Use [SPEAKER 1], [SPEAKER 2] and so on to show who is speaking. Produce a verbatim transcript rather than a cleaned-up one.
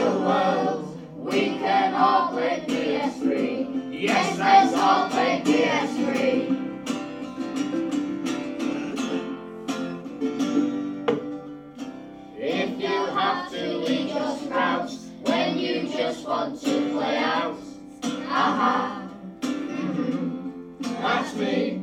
[SPEAKER 1] virtual world. We can all play P S three. Yes, let's all play P S three. If you have to leave your sprouts when you just want to play out, aha, mm-hmm, that's me.